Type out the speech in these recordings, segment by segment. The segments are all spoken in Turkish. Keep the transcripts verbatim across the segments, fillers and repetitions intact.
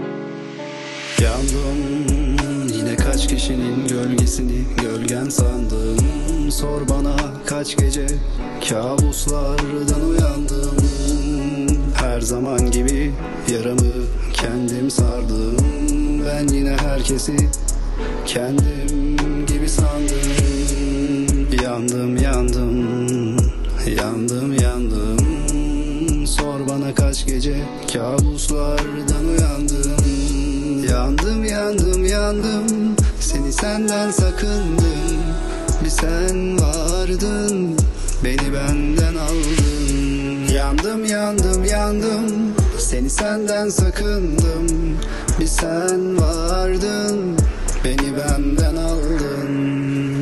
Yandım yine kaç kişinin gölgesini gölgen sandım. Sor bana kaç gece kabuslardan uyandım. Her zaman gibi yaramı kendim sardım. Ben yine herkesi kendim gibi sandım. Yandım yandım yandım yandım. Sor bana kaç gece kabuslardan uyandım. Yandım yandım yandım, seni senden sakındım. Bir sen vardın, beni benden aldın. Yandım yandım yandım, seni senden sakındım. Bir sen vardın, beni benden aldın.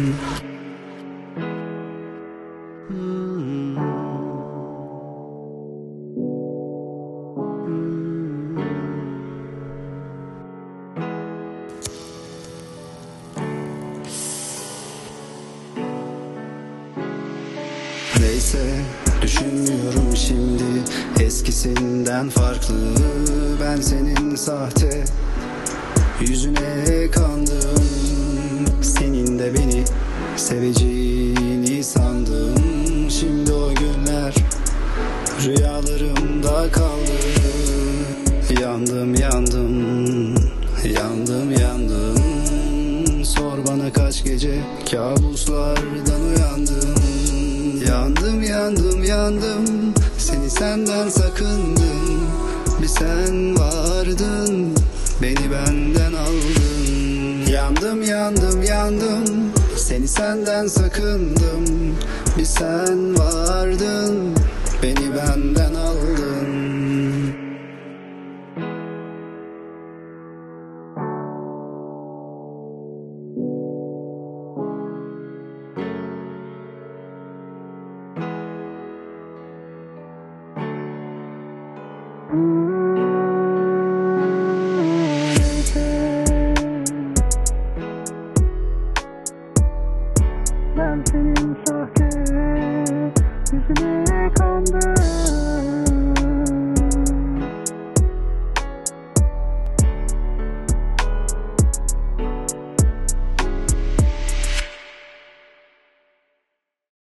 Neyse, düşünmüyorum şimdi eskisinden farklı. Ben senin sahte yüzüne kandım. Senin de beni seveceğini sandım. Şimdi o günler rüyalarımda kaldı. Yandım yandım yandım yandım. Sor bana kaç gece kabuslardan uyandım. Yandım yandım yandım, seni senden sakındım. Bir sen vardın, beni benden aldın. Yandım yandım yandım, seni senden sakındım. Bir sen vardın, beni benden aldın. Mm-hmm.